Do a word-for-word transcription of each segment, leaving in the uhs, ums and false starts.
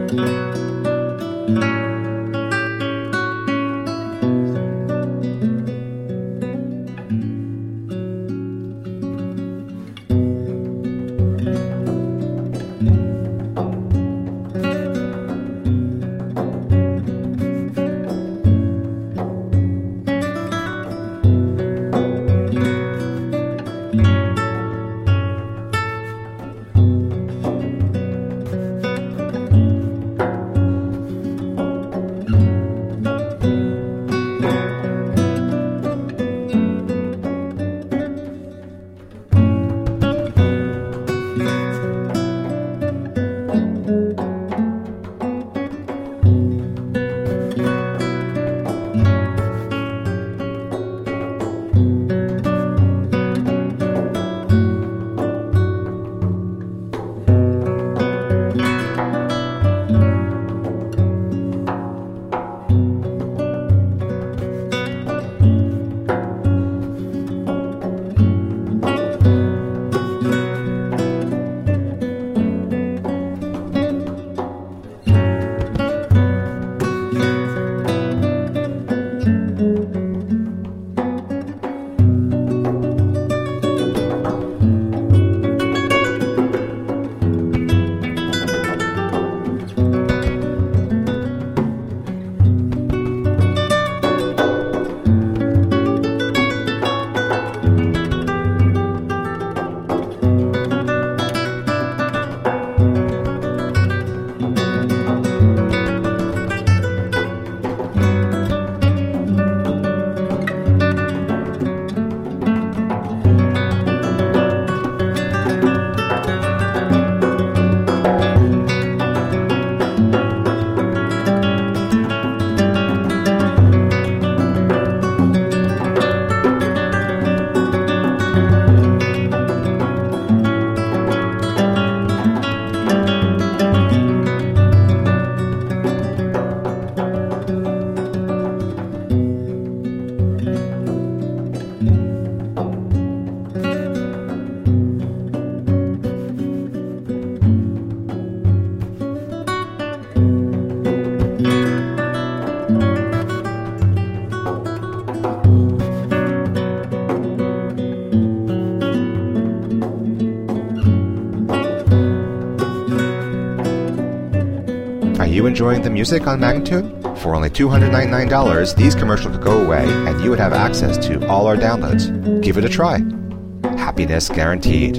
Are you enjoying the music on Magnatune? For only two hundred ninety-nine dollars, these commercials could go away and you would have access to all our downloads. Give it a try. Happiness guaranteed.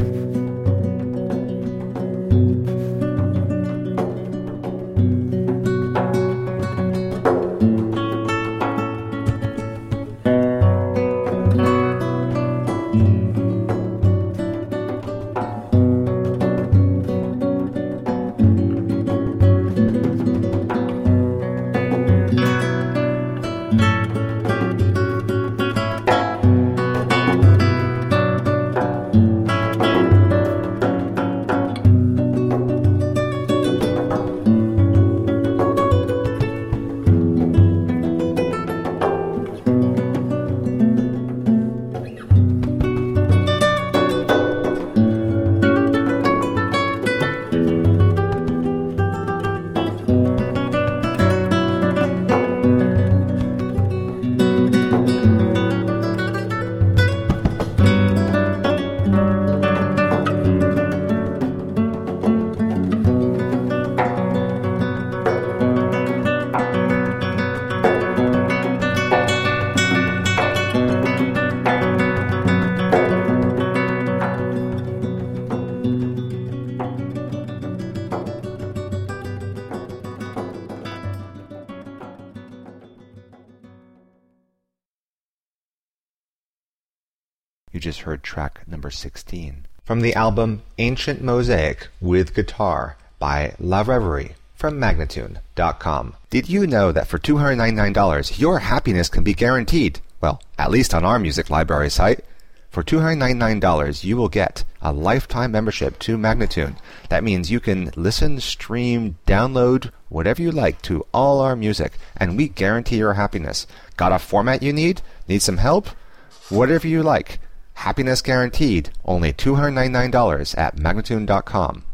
You just heard track number sixteen from the album Ancient Mosaic with Guitar by La Reverie from Magnatune dot com. Did you know that for two hundred ninety-nine dollars your happiness can be guaranteed? Well, at least on our music library site. For two hundred ninety-nine dollars you will get a lifetime membership to Magnatune. That means you can listen, stream, download, whatever you like to all our music, and we guarantee your happiness. Got a format you need? Need some help? Whatever you like. Happiness guaranteed. Only two hundred ninety-nine dollars at Magnatune dot com.